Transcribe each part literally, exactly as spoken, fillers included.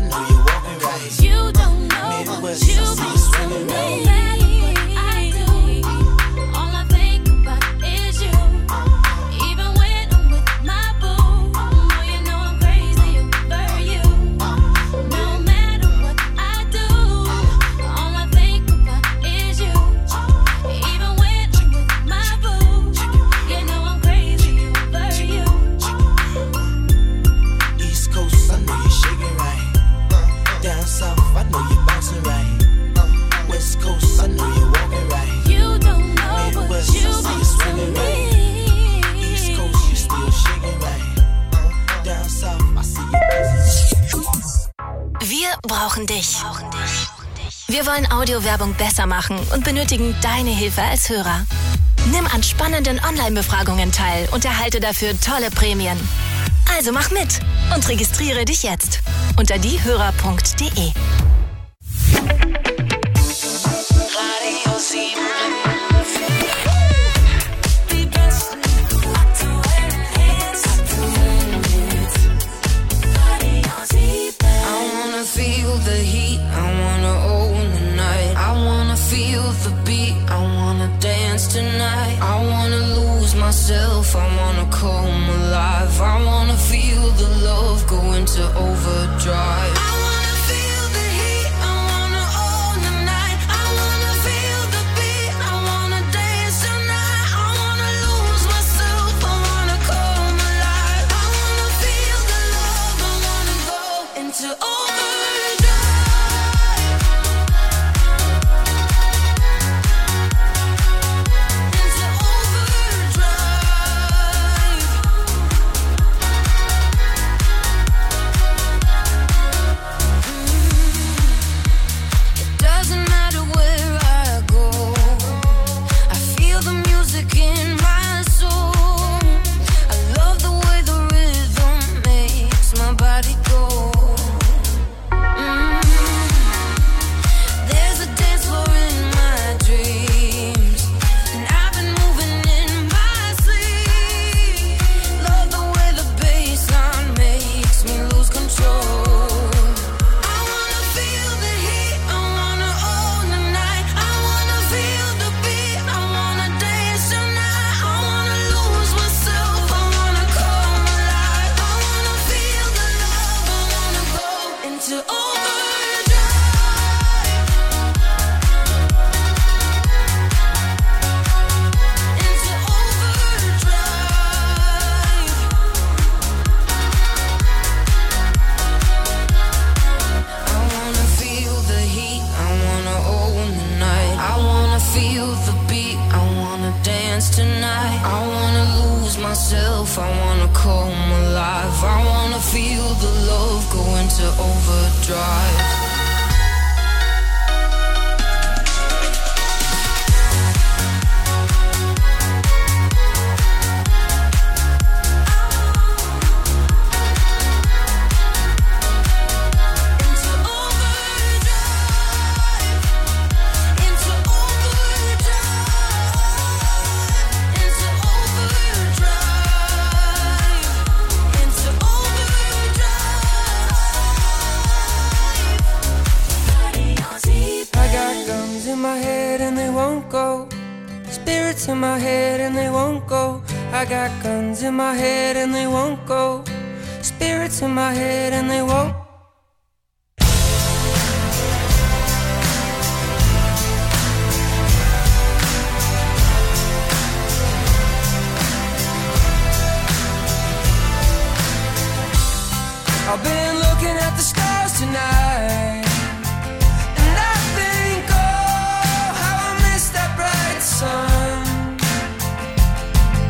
know you're walking right. You don't know what you supposed to do. No matter what I do, all I think about is you. Even when I'm with my boo, oh, you know I'm crazy over you. No matter what I do, all I think about is you. Even when I'm with my boo, you know I'm crazy over you. East Coast, I know you're shaking right. Down south, I know you're bouncing right. West Coast, I know you're walking right. You don't know what you supposed to do. East Coast, you still shaking right. Down south, I see you. Wir brauchen dich. Wir wollen Audiowerbung besser machen und benötigen deine Hilfe als Hörer. Nimm an spannenden Online-Befragungen teil und erhalte dafür tolle Prämien. Also mach mit und registriere dich jetzt unter diehörer punkt de. Radio sieben. Feel the heat, I wanna own the night. I wanna feel the beat, I wanna dance tonight. I wanna lose myself, I wanna come alive. I wanna feel the love go into overdrive. I wanna feel the heat, I wanna own the night. I wanna feel the beat, I wanna dance tonight. I wanna lose myself, I wanna come alive. I wanna feel the love, I wanna go into overdrive.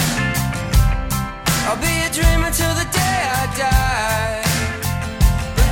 I'll be a dreamer till the day I die. But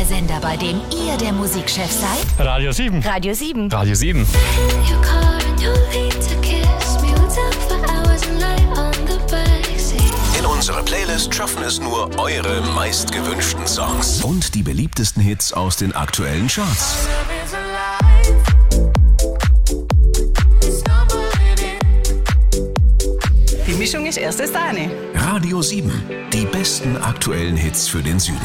Sender, bei dem ihr der Musikchef seid? Radio sieben. Radio sieben. Radio sieben. Your car and your feet to kiss me. We'll talk for hours and lie on the backseat. In unserer Playlist schaffen es nur eure meistgewünschten Songs und die beliebtesten Hits aus den aktuellen Charts. Die Mischung ist erste Sahne. Radio sieben. Die besten aktuellen Hits für den Süden.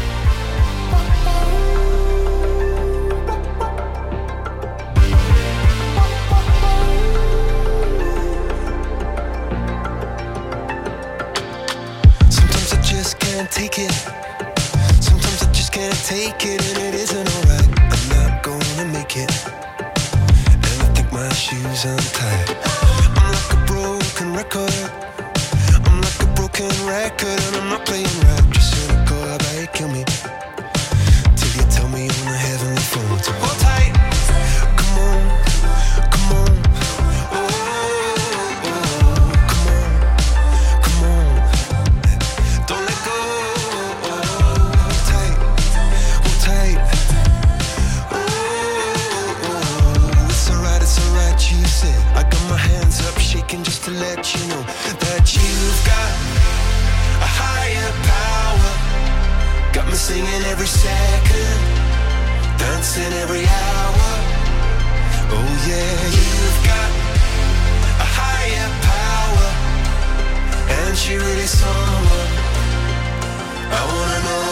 Sometimes I just can't take it. Sometimes I just can't take it, and it isn't alright. I'm not gonna make it. And I think my shoes untied. I'm like a broken record. I'm like a broken record, and I'm not playing right. Just cynical, how about you kill me? Till you tell me on the heavenly phone to hold tight. Come on, come on. Oh, oh, come on, come on. Don't let go. Hold tight, hold tight. Oh, oh, it's alright, it's alright, you said. I got my hands up shaking just to let you know that you've got a higher power. Got me singing every second, dancing every hour. Oh yeah, you've got a higher power, and she really someone I wanna know.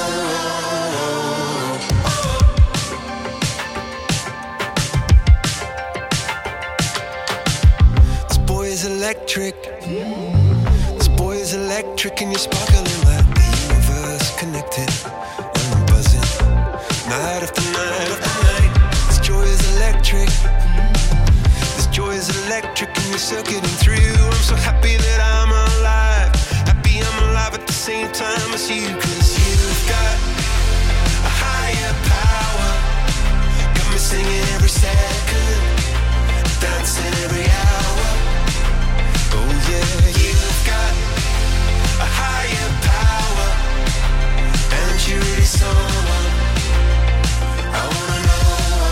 This boy is electric. This boy is electric, and you're sparkling like the universe connected. And I'm buzzing night after night after night. This joy is electric. This joy is electric, and you're circuiting through. I'm so happy that I'm alive. Happy I'm alive at the same time as you. Cause you've got a higher power. Got me singing every second, dancing every hour. Oh yeah, you've got a higher power, and you really someone I wanna know.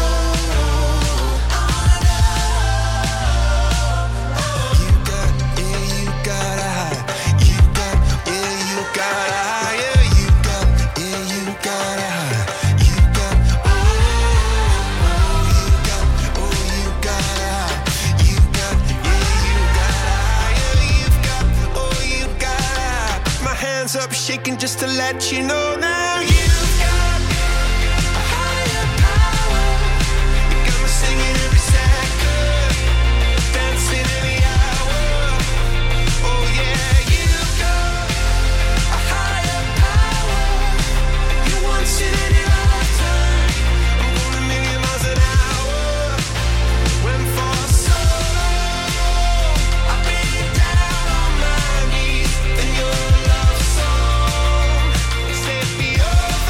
You got, yeah, you got a high. You got, yeah, you got a higher. You got, yeah, you got a high. You got, oh, oh, you got, oh, you got a high. You got, yeah, you got a higher. You've got, oh, you got a high. My hands up shaking just to let you know now. You've got a higher power. You got me singing every second, dancing every hour. Oh yeah, you've got a higher power. You once in any lifetime. I'm going a million miles an hour. Went for so long, I've been down on my knees, and your love song set me up.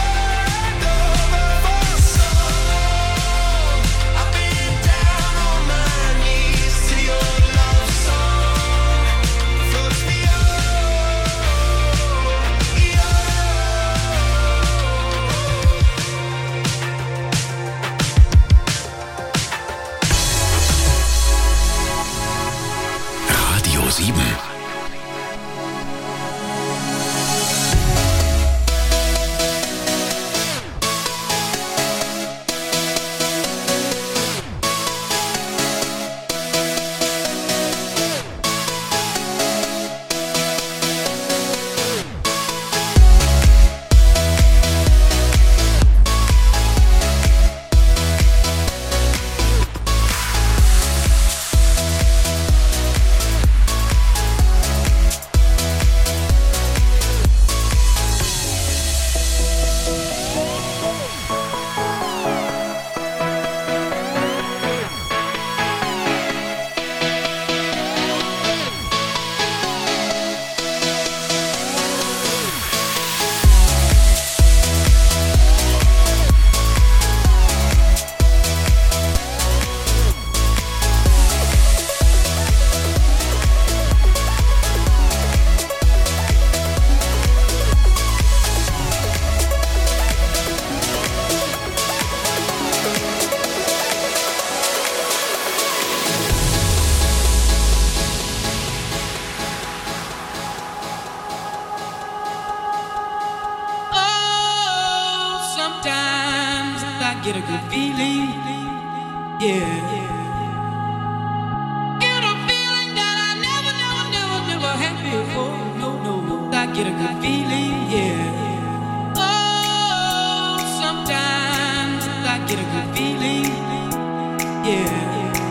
Sometimes I get a good feeling, yeah. Get a feeling that I never, never, never, never had before. No, no, I get a good feeling, yeah. Oh, sometimes I get a good feeling, yeah.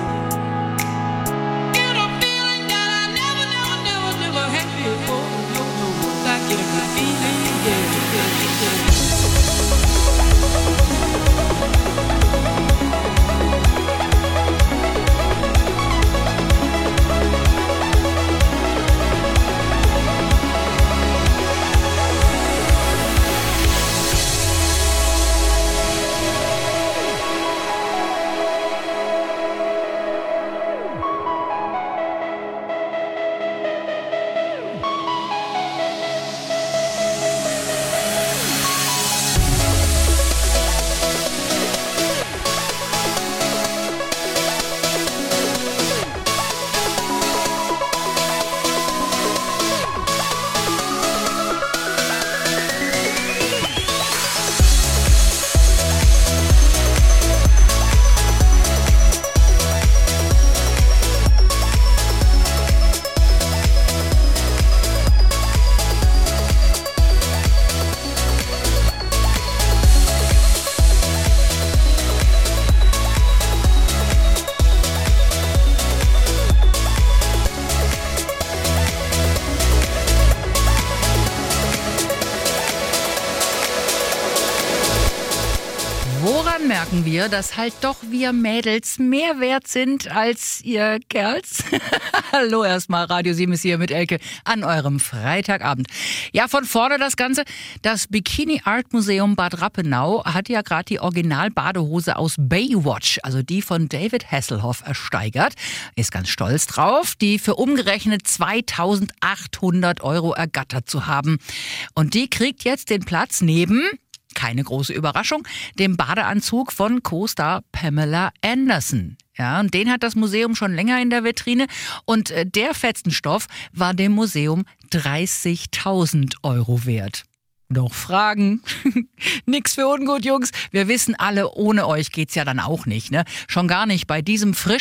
Get a feeling that I never, never, never, never had before. No, no, I get a good feeling, yeah, yeah, yeah. Merken wir, dass halt doch wir Mädels mehr wert sind als ihr Kerls. Hallo erstmal, Radio sieben ist hier mit Elke an eurem Freitagabend. Ja, von vorne das Ganze. Das Bikini Art Museum Bad Rappenau hat ja gerade die Original-Badehose aus Baywatch, also die von David Hasselhoff, ersteigert. Ist ganz stolz drauf, die für umgerechnet zweitausendachthundert Euro ergattert zu haben. Und die kriegt jetzt den Platz neben... Keine große Überraschung, dem Badeanzug von Co-Star Pamela Anderson. Ja, und den hat das Museum schon länger in der Vitrine und der Fetzenstoff war dem Museum dreißigtausend Euro wert. Noch Fragen? Nix für ungut, Jungs. Wir wissen alle, ohne euch geht's ja dann auch nicht, ne? Schon gar nicht bei diesem frisch